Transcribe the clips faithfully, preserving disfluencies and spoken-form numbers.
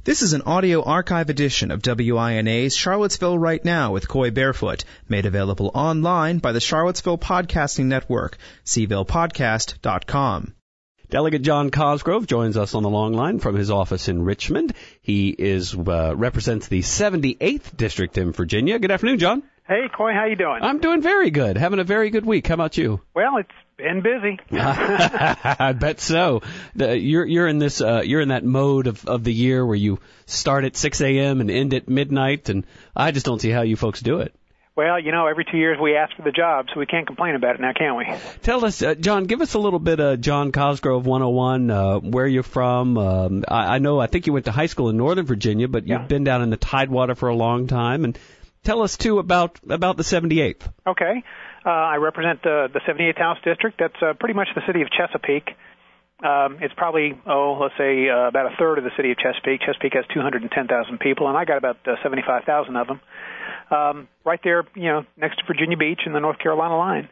This is an audio archive edition of W I N A's Charlottesville Right Now with Coy Barefoot, made available online by the Charlottesville Podcasting Network, c ville podcast dot com. Delegate John Cosgrove joins us on the long line from his office in Richmond. He is uh, represents the seventy-eighth District in Virginia. Good afternoon, John. Hey, Coy, how you doing? I'm doing very good. Having a very good week. How about you? Well, it's been busy. I bet so. The, you're you're in this uh, you're in that mode of, of the year where you start at six a.m. and end at midnight, and I just don't see how you folks do it. Well, you know, every two years we ask for the job, so we can't complain about it now, can we? Tell us, uh, John, give us a little bit of John Cosgrove one oh one, uh, where you're from. Um, I, I know, I think you went to high school in Northern Virginia, but you've yeah. been down in the Tidewater for a long time. And tell us, too, about, about the seventy-eighth. Okay. Uh, I represent uh, the seventy-eighth House District. That's uh, pretty much the city of Chesapeake. Um, it's probably, oh, let's say uh, about a third of the city of Chesapeake. Chesapeake has two hundred ten thousand people, and I got about uh, seventy-five thousand of them. Um, right there, you know, next to Virginia Beach and the North Carolina line.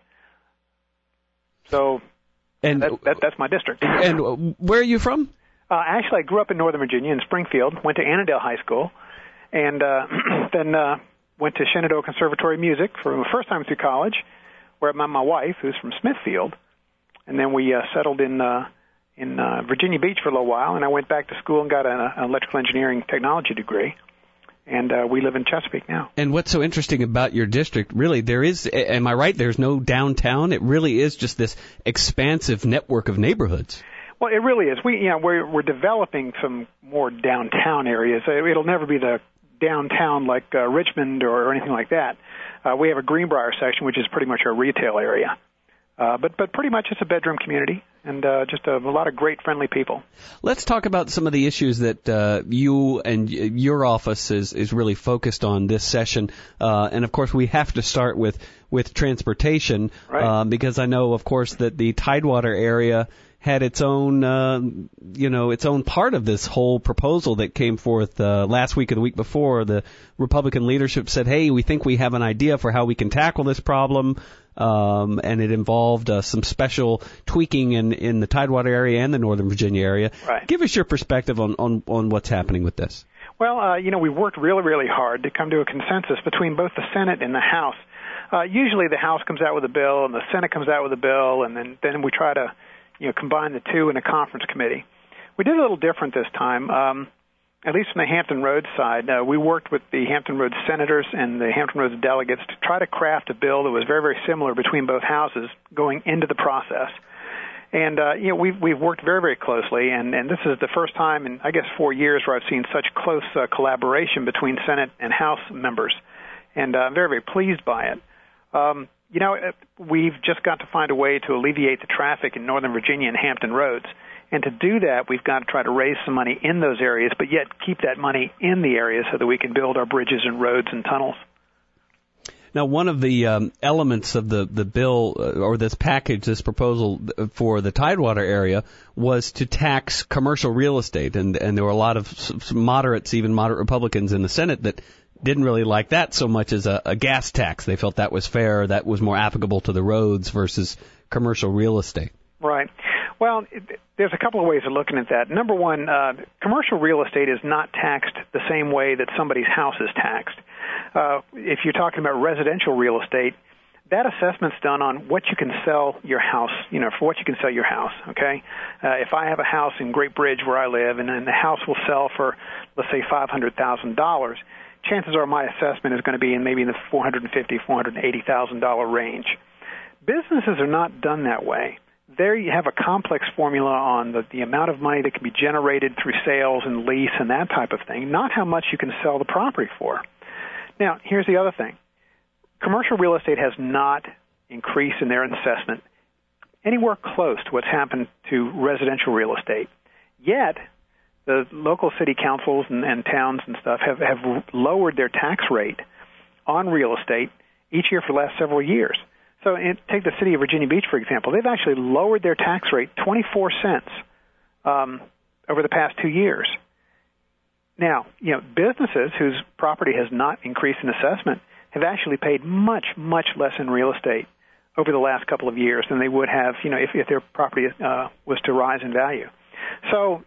So and that, that, that's my district. And where are you from? Uh, actually, I grew up in Northern Virginia in Springfield, went to Annandale High School, and uh, then uh, went to Shenandoah Conservatory of Music for the first time through college, where I met my wife, who's from Smithfield. And then we uh, settled in uh, in uh, Virginia Beach for a little while, and I went back to school and got an, an electrical engineering technology degree. And uh, we live in Chesapeake now. And what's so interesting about your district, really, there is, am I right, there's no downtown? It really is just this expansive network of neighborhoods. Well, it really is. We, you know, we're, we're developing some more downtown areas. It'll never be the downtown like uh, Richmond or, or anything like that. Uh, we have a Greenbrier section, which is pretty much our retail area. Uh, but, but pretty much it's a bedroom community and uh, just a, a lot of great, friendly people. Let's talk about some of the issues that uh, you and your office is, is really focused on this session. Uh, and, of course, we have to start with, with transportation right. uh, because I know, of course, that the Tidewater area had its own, uh, you know, its own part of this whole proposal that came forth uh, last week or the week before. The Republican leadership said, hey, we think we have an idea for how we can tackle this problem. Um, and it involved uh, some special tweaking in, in the Tidewater area and the Northern Virginia area. Right. Give us your perspective on, on, on what's happening with this. Well, uh, you know, we worked really, really hard to come to a consensus between both the Senate and the House. Uh, usually the House comes out with a bill and the Senate comes out with a bill, and then, then we try to, you know, combine the two in a conference committee. We did a little different this time. Um, At least from the Hampton Roads side, uh, we worked with the Hampton Roads senators and the Hampton Roads delegates to try to craft a bill that was very, very similar between both houses going into the process. And, uh, you know, we've, we've worked very, very closely, and, and this is the first time in, I guess, four years where I've seen such close uh, collaboration between Senate and House members. And uh, I'm very, very pleased by it. Um, you know, we've just got to find a way to alleviate the traffic in Northern Virginia and Hampton Roads. And to do that, we've got to try to raise some money in those areas, but yet keep that money in the area so that we can build our bridges and roads and tunnels. Now, one of the um, elements of the, the bill uh, or this package, this proposal for the Tidewater area was to tax commercial real estate. And, and there were a lot of some moderates, even moderate Republicans in the Senate that didn't really like that so much as a, a gas tax. They felt that was fair, that was more applicable to the roads versus commercial real estate. Right. Well, it, there's a couple of ways of looking at that. Number one, uh, commercial real estate is not taxed the same way that somebody's house is taxed. Uh, if you're talking about residential real estate, that assessment's done on what you can sell your house, you know, for what you can sell your house, okay? Uh, if I have a house in Great Bridge where I live and, and the house will sell for, let's say, five hundred thousand dollars, chances are my assessment is going to be in maybe in the four hundred fifty thousand dollars, four hundred eighty thousand dollars range. Businesses are not done that way. There you have a complex formula on the, the amount of money that can be generated through sales and lease and that type of thing, not how much you can sell the property for. Now, here's the other thing. Commercial real estate has not increased in their assessment anywhere close to what's happened to residential real estate. Yet, the local city councils and, and towns and stuff have, have lowered their tax rate on real estate each year for the last several years. So in, take the city of Virginia Beach, for example. They've actually lowered their tax rate twenty-four cents um, over the past two years. Now, you know, businesses whose property has not increased in assessment have actually paid much, much less in real estate over the last couple of years than they would have, you know, if, if their property uh, was to rise in value. So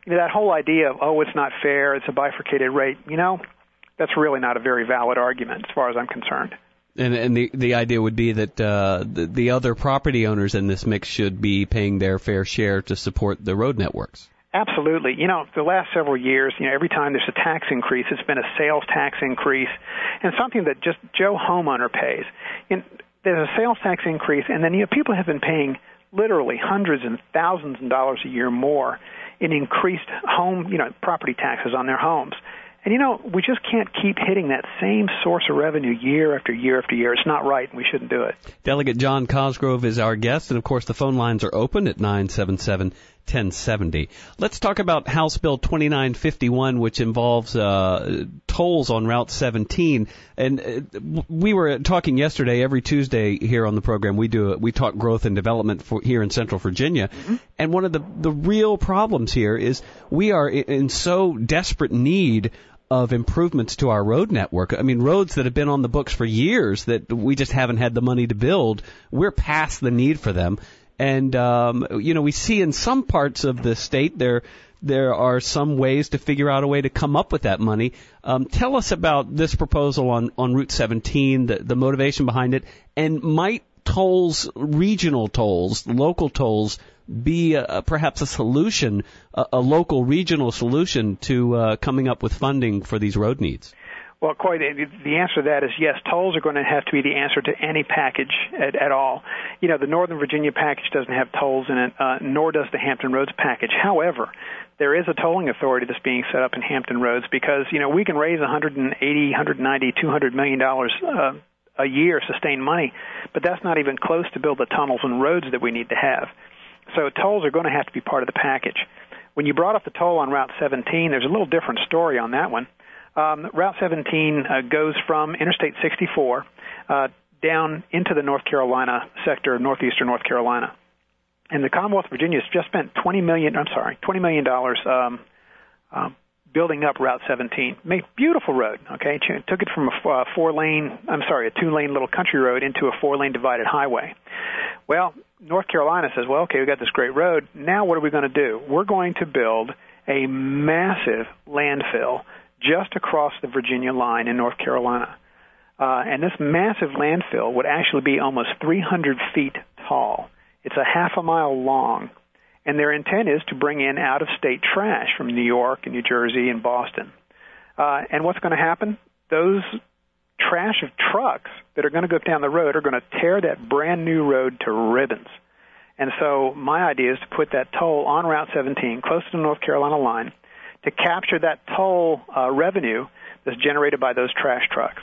you know, that whole idea of, oh, it's not fair, it's a bifurcated rate, you know, that's really not a very valid argument as far as I'm concerned. And, and the the idea would be that uh, the, the other property owners in this mix should be paying their fair share to support the road networks. Absolutely. You know, the last several years, you know, every time there's a tax increase, it's been a sales tax increase and something that just Joe homeowner pays. And there's a sales tax increase, and then, you know, people have been paying literally hundreds and thousands of dollars a year more in increased home, you know, property taxes on their homes. And, you know, we just can't keep hitting that same source of revenue year after year after year. It's not right, and we shouldn't do it. Delegate John Cosgrove is our guest, and, of course, the phone lines are open at nine seven seven, one oh seven oh. Let's talk about House Bill twenty-nine fifty-one, which involves uh, tolls on Route seventeen. And uh, we were talking yesterday, every Tuesday here on the program, we do we talk growth and development for, here in Central Virginia. Mm-hmm. And one of the, the real problems here is we are in so desperate need of improvements to our road network. I mean, roads that have been on the books for years that we just haven't had the money to build, we're past the need for them. And, um, you know, we see in some parts of the state there there are some ways to figure out a way to come up with that money. Um, tell us about this proposal on, on Route seventeen, the, the motivation behind it, and might tolls, regional tolls, local tolls, be a, perhaps a solution, a, a local regional solution to uh, coming up with funding for these road needs? Well, quite the answer to that is yes. Tolls are going to have to be the answer to any package at, at all. You know, the Northern Virginia package doesn't have tolls in it, uh, nor does the Hampton Roads package. However, there is a tolling authority that's being set up in Hampton Roads because, you know, we can raise one hundred eighty, one hundred ninety, two hundred million dollars uh, a year sustained money, but that's not even close to build the tunnels and roads that we need to have. So tolls are going to have to be part of the package. When you brought up the toll on Route seventeen, there's a little different story on that one. Um, Route seventeen uh, goes from Interstate sixty-four uh, down into the North Carolina sector of northeastern North Carolina. And the Commonwealth of Virginia has just spent twenty million dollars, I'm sorry, twenty million dollars um, um, building up Route seventeen. Made beautiful road, okay? Ch- took it from a uh, four-lane, I'm sorry, a two-lane little country road into a four-lane divided highway. Well, North Carolina says, well, okay, we got this great road. Now what are we going to do? We're going to build a massive landfill just across the Virginia line in North Carolina. Uh, and this massive landfill would actually be almost three hundred feet tall. It's a half a mile long. And their intent is to bring in out-of-state trash from New York and New Jersey and Boston. Uh, and what's going to happen? Those trash of trucks that are going to go down the road are going to tear that brand-new road to ribbons. And so my idea is to put that toll on Route seventeen, close to the North Carolina line, to capture that toll uh, revenue that's generated by those trash trucks.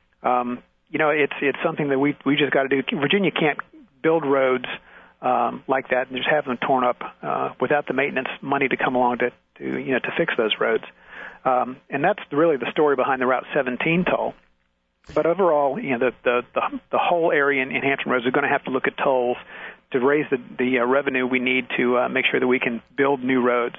Um, you know, it's it's something that we we just got to do. Virginia can't build roads um, like that and just have them torn up uh, without the maintenance money to come along to, to you know to fix those roads. Um, and that's really the story behind the Route seventeen toll. But overall, you know, the the the, the whole area in, in Hampton Roads is going to have to look at tolls to raise the the uh, revenue we need to uh, make sure that we can build new roads.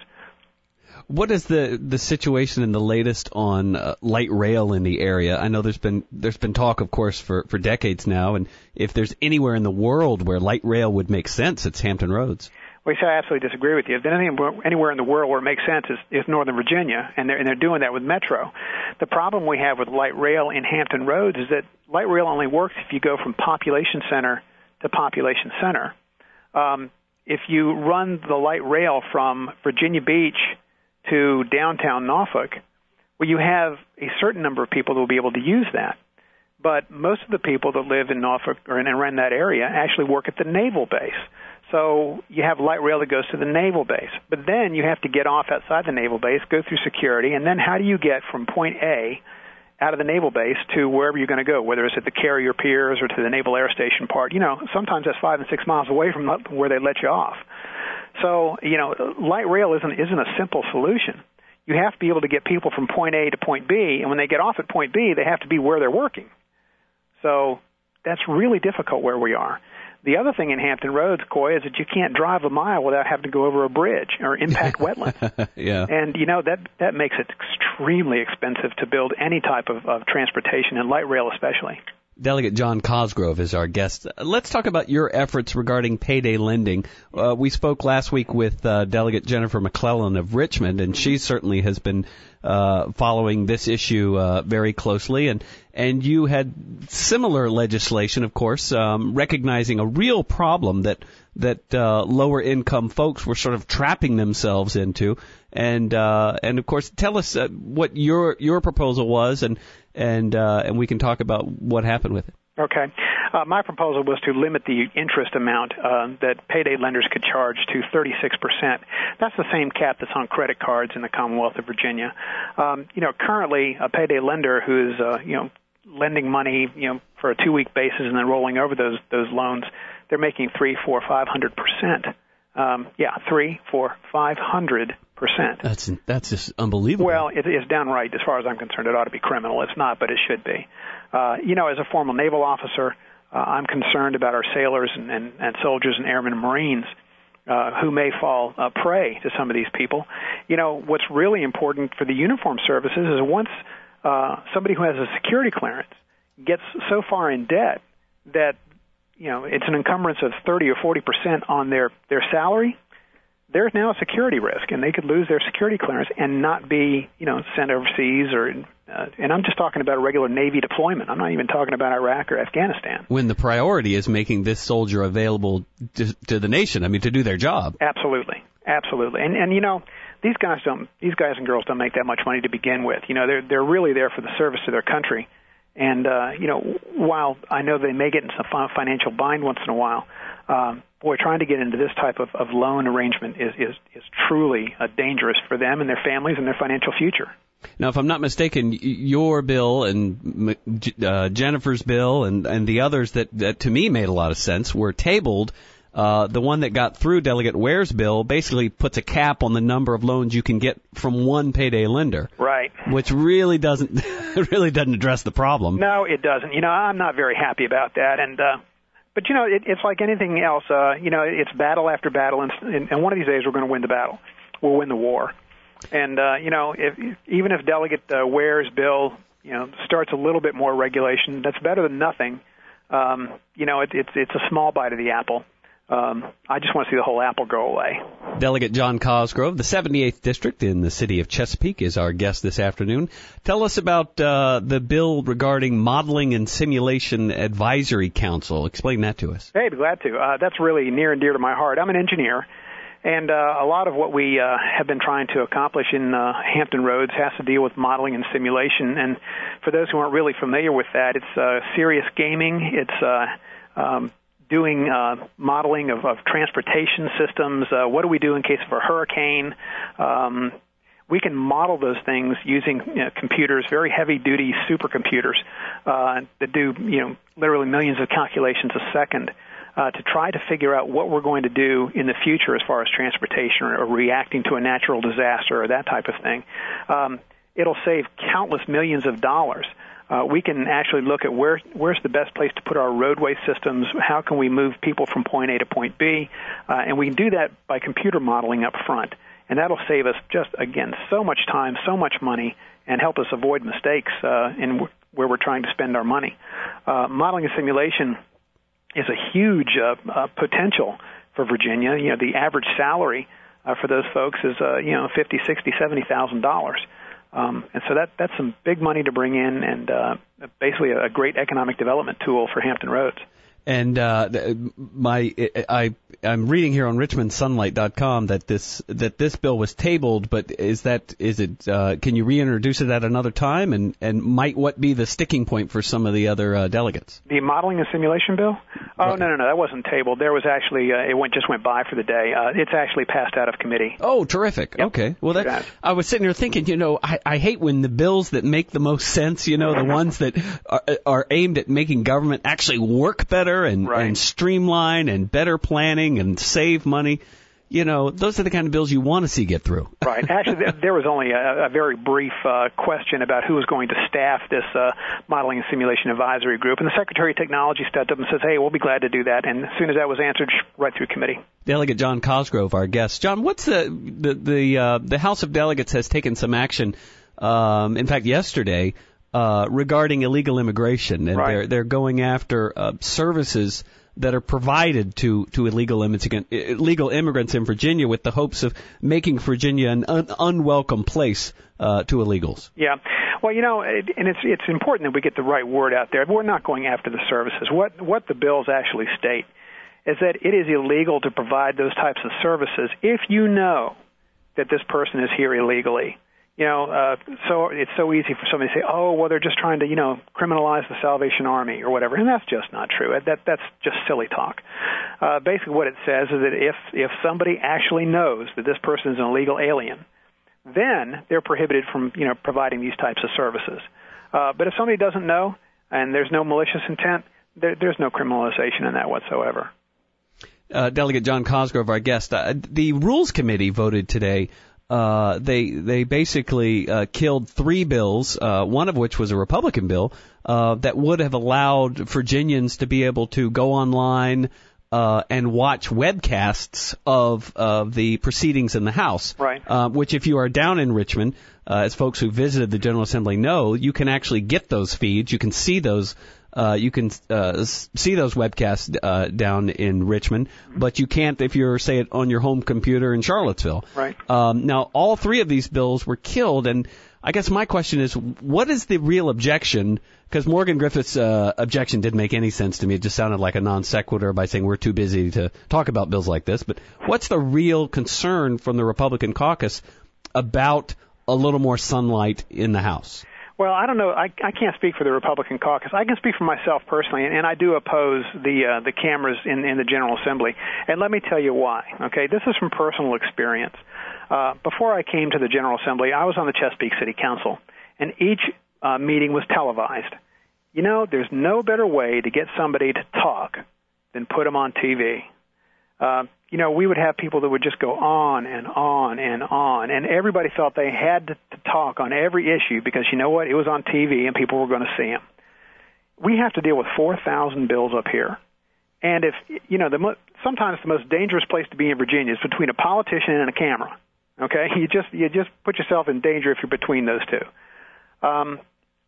What is the, the situation in the latest on uh, light rail in the area? I know there's been there's been talk, of course, for, for decades now, and if there's anywhere in the world where light rail would make sense, it's Hampton Roads. Well, I absolutely disagree with you. If there's anything anywhere in the world where it makes sense is, is Northern Virginia, and they're, and they're doing that with Metro. The problem we have with light rail in Hampton Roads is that light rail only works if you go from population center to population center. Um, if you run the light rail from Virginia Beach to downtown Norfolk, well, you have a certain number of people that will be able to use that. But most of the people that live in Norfolk or in around that area actually work at the naval base. So you have light rail that goes to the naval base. But then you have to get off outside the naval base, go through security, and then how do you get from point A out of the naval base to wherever you're going to go, whether it's at the carrier piers or to the Naval Air Station part? You know, sometimes that's five and six miles away from where they let you off. So, you know, light rail isn't isn't a simple solution. You have to be able to get people from point A to point B, and when they get off at point B, they have to be where they're working. So that's really difficult where we are. The other thing in Hampton Roads, Coy, is that you can't drive a mile without having to go over a bridge or impact wetlands. Yeah. And, you know, that that makes it extremely expensive to build any type of, of transportation, and light rail especially. Delegate John Cosgrove is our guest. Let's talk about your efforts regarding payday lending. Uh, we spoke last week with uh, Delegate Jennifer McClellan of Richmond, and she certainly has been uh, following this issue uh, very closely. And and you had similar legislation, of course, um, recognizing a real problem that that uh, lower income folks were sort of trapping themselves into. And uh, and of course, tell us uh, what your your proposal was, and and uh, and we can talk about what happened with it. Okay. Uh, my proposal was to limit the interest amount uh, that payday lenders could charge to thirty-six percent. That's the same cap that's on credit cards in the Commonwealth of Virginia. Um, you know, currently a payday lender who is, uh, you know, lending money, you know, for a two-week basis and then rolling over those those loans, they're making three, four, five hundred percent. Um, yeah, three, four, five hundred percent. That's that's just unbelievable. Well, it is downright, as far as I'm concerned, it ought to be criminal. It's not, but it should be. Uh, you know, as a former naval officer, uh, I'm concerned about our sailors and, and, and soldiers and airmen and Marines uh, who may fall uh, prey to some of these people. You know, what's really important for the uniformed services is once uh, somebody who has a security clearance gets so far in debt that, you know, it's an encumbrance of thirty or forty percent on their, their salary, there's now a security risk, and they could lose their security clearance and not be, you know, sent overseas or, uh, and I'm just talking about a regular Navy deployment. I'm not even talking about Iraq or Afghanistan. When the priority is making this soldier available to, to the nation, I mean, to do their job. Absolutely. Absolutely. And, and, you know, these guys don't, these guys and girls don't make that much money to begin with. You know, they're, they're really there for the service to their country. And, uh, you know, while I know they may get in some financial bind once in a while, um, boy, trying to get into this type of, of loan arrangement is, is, is truly uh, dangerous for them and their families and their financial future. Now, if I'm not mistaken, your bill and uh, Jennifer's bill and, and the others that, that to me made a lot of sense were tabled. Uh, the one that got through, Delegate Ware's bill, basically puts a cap on the number of loans you can get from one payday lender. Right. Which really doesn't really doesn't address the problem. No, it doesn't. You know, I'm not very happy about that. And uh, but you know, it, it's like anything else. Uh, you know, it's battle after battle, and, and one of these days we're going to win the battle. We'll win the war. And uh, you know, if, even if Delegate uh, Ware's bill, you know, starts a little bit more regulation, that's better than nothing. Um, you know, it, it's it's a small bite of the apple. Um, I just want to see the whole apple go away. Delegate John Cosgrove, the seventy-eighth District in the city of Chesapeake, is our guest this afternoon. Tell us about uh, the bill regarding Modeling and Simulation Advisory Council. Explain that to us. Hey, I'd be glad to. Uh, that's really near and dear to my heart. I'm an engineer, and uh, a lot of what we uh, have been trying to accomplish in uh, Hampton Roads has to deal with modeling and simulation. And for those who aren't really familiar with that, it's uh, serious gaming. It's uh, um, doing uh, modeling of, of transportation systems. Uh, what do we do in case of a hurricane? Um, we can model those things using you know, computers, very heavy-duty supercomputers uh, that do you know literally millions of calculations a second uh, to try to figure out what we're going to do in the future as far as transportation or, or reacting to a natural disaster or that type of thing. Um, it'll save countless millions of dollars. Uh, we can actually look at where where's the best place to put our roadway systems, how can we move people from point A to point B, uh, and we can do that by computer modeling up front. And that'll save us just, again, so much time, so much money, and help us avoid mistakes uh, in w- where we're trying to spend our money. Uh, modeling and simulation is a huge uh, uh, potential for Virginia. You know, the average salary uh, for those folks is, uh, you know, fifty, sixty, seventy thousand dollars. Um, and so that that's some big money to bring in, and uh, basically a great economic development tool for Hampton Roads. And uh, my I I'm reading here on Richmond Sunlight dot com that this that this bill was tabled, but is that is it? Uh, can you reintroduce it at another time? And, and might what be the sticking point for some of the other uh, delegates? The modeling and simulation bill? Oh right. no no no, that wasn't tabled. There was actually uh, it went just went by for the day. Uh, it's actually passed out of committee. Oh, terrific. Yep. Okay. Well, that I was sitting here thinking, you know, I, I hate when the bills that make the most sense, you know, the ones that are, are aimed at making government actually work better. And, right. and streamline and better planning and save money. You know, those are the kind of bills you want to see get through. Right. Actually, there was only a, a very brief uh, question about who was going to staff this uh, modeling and simulation advisory group. And the Secretary of Technology stepped up and says, hey, we'll be glad to do that. And as soon as that was answered, right through committee. Delegate John Cosgrove, our guest. John, what's the, the, the, uh, the House of Delegates has taken some action, um, in fact, yesterday, uh, regarding illegal immigration, and right. they're they're going after uh, services that are provided to, to illegal immigrant, illegal immigrants in Virginia with the hopes of making Virginia an un, unwelcome place uh, to illegals. Yeah. Well, you know, it, and it's it's important that we get the right word out there. We're not going after the services. What what the bills actually state is that it is illegal to provide those types of services if you know that this person is here illegally. You know, uh, so it's so easy for somebody to say, oh, well, they're just trying to, you know, criminalize the Salvation Army or whatever, and that's just not true. That that's just silly talk. Uh, basically, what it says is that if if somebody actually knows that this person is an illegal alien, then they're prohibited from, you know, providing these types of services. Uh, but if somebody doesn't know and there's no malicious intent, there, there's no criminalization in that whatsoever. Uh, Delegate John Cosgrove, our guest, uh, the Rules Committee voted today. Uh, they they basically uh, killed three bills, uh, one of which was a Republican bill uh, that would have allowed Virginians to be able to go online uh, and watch webcasts of of the proceedings in the House. Right. Uh, which, if you are down in Richmond, uh, as folks who visited the General Assembly know, you can actually get those feeds. You can see those. Uh, you can uh, see those webcasts uh, down in Richmond, but you can't if you're, say, on your home computer in Charlottesville. Right. Um, now, all three of these bills were killed, and I guess my question is, what is the real objection? Because Morgan Griffith's uh, objection didn't make any sense to me. It just sounded like a non sequitur by saying we're too busy to talk about bills like this. But what's the real concern from the Republican caucus about a little more sunlight in the House? Well, I don't know. I, I can't speak for the Republican caucus. I can speak for myself personally, and, and I do oppose the uh, the cameras in, in the General Assembly. And let me tell you why. Okay, this is from personal experience. Uh, before I came to the General Assembly, I was on the Chesapeake City Council, and each uh, meeting was televised. You know, there's no better way to get somebody to talk than put them on T V. Uh, you know, we would have people that would just go on and on and on, and everybody felt they had to, to talk on every issue because, you know what, it was on T V and people were going to see them. We have to deal with four thousand bills up here. And if, you know, the mo- sometimes the most dangerous place to be in Virginia is between a politician and a camera. Okay? You just you just put yourself in danger if you're between those two. Um,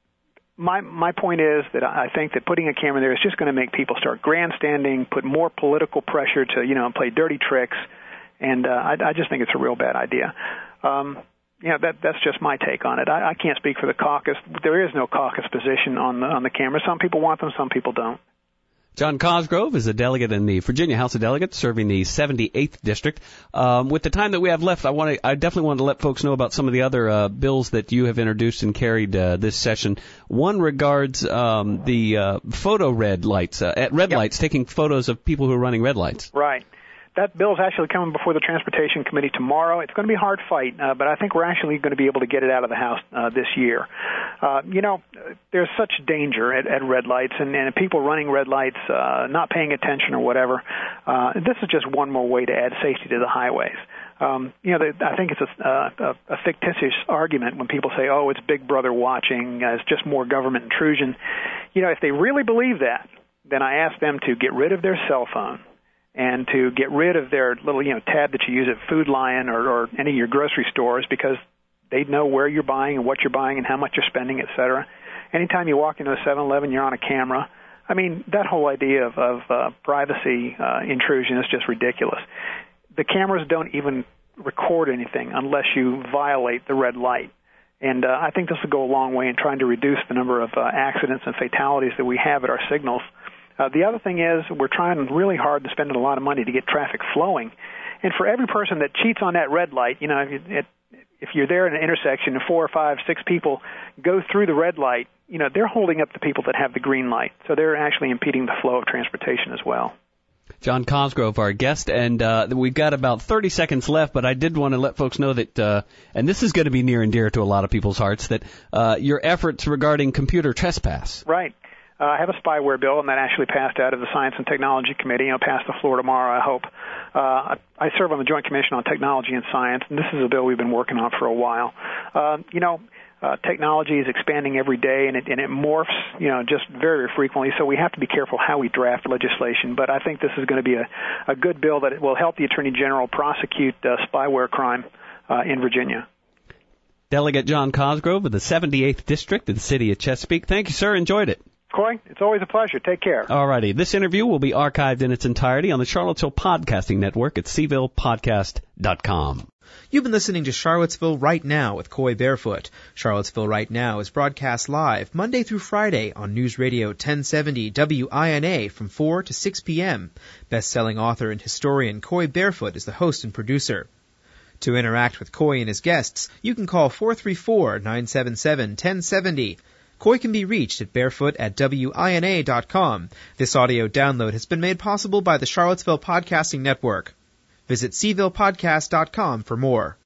My my point is that I think that putting a camera there is just going to make people start grandstanding, put more political pressure to, you know, play dirty tricks, and uh, I, I just think it's a real bad idea. Um, you know, that that's just my take on it. I, I can't speak for the caucus. There is no caucus position on the on the camera. Some people want them, some people don't. John Cosgrove is a delegate in the Virginia House of Delegates, serving the seventy-eighth District. Um, with the time that we have left, I want to, I definitely want to let folks know about some of the other uh, bills that you have introduced and carried uh, this session. One regards um, the uh, photo red lights, uh, at red yep. lights, taking photos of people who are running red lights. Right. That bill is actually coming before the Transportation Committee tomorrow. It's going to be a hard fight, uh, but I think we're actually going to be able to get it out of the House uh, this year. Uh, you know, there's such danger at, at red lights, and, and people running red lights, uh, not paying attention or whatever. Uh, this is just one more way to add safety to the highways. Um, you know, they, I think it's a, a, a fictitious argument when people say, oh, it's Big Brother watching, uh, it's just more government intrusion. You know, if they really believe that, then I ask them to get rid of their cell phone and to get rid of their little, you know, tab that you use at Food Lion or, or any of your grocery stores, because they know where you're buying and what you're buying and how much you're spending, et cetera. Anytime you walk into a seven eleven, you're on a camera. I mean, that whole idea of, of uh, privacy uh, intrusion is just ridiculous. The cameras don't even record anything unless you violate the red light. And uh, I think this will go a long way in trying to reduce the number of uh, accidents and fatalities that we have at our signals. Uh, the other thing is we're trying really hard to spend a lot of money to get traffic flowing. And for every person that cheats on that red light, you know, it, it, if you're there at an intersection and four or five, six people go through the red light, you know, they're holding up the people that have the green light. So they're actually impeding the flow of transportation as well. John Cosgrove, our guest, and uh, we've got about thirty seconds left, but I did want to let folks know that, uh, and this is going to be near and dear to a lot of people's hearts, that uh, your efforts regarding computer trespass. Right. Uh, I have a spyware bill, and that actually passed out of the Science and Technology Committee. You know, passed the floor tomorrow, I hope. Uh, I serve on the Joint Commission on Technology and Science, and this is a bill we've been working on for a while. Uh, you know, uh, technology is expanding every day, and it, and it morphs, you know, just very, very frequently, so we have to be careful how we draft legislation. But I think this is going to be a, a good bill that will help the Attorney General prosecute uh, spyware crime uh, in Virginia. Delegate John Cosgrove of the seventy-eighth District of the City of Chesapeake. Thank you, sir. Enjoyed it. Coy, it's always a pleasure. Take care. All righty. This interview will be archived in its entirety on the Charlottesville Podcasting Network at c ville podcast dot com. You've been listening to Charlottesville Right Now with Coy Barefoot. Charlottesville Right Now is broadcast live Monday through Friday on News Radio ten seventy W I N A from four to six p.m. Best-selling author and historian Coy Barefoot is the host and producer. To interact with Coy and his guests, you can call four three four, nine seven seven, one zero seven zero. Coy can be reached at barefoot at W I N A dot com. This audio download has been made possible by the Charlottesville Podcasting Network. Visit c ville podcast dot com for more.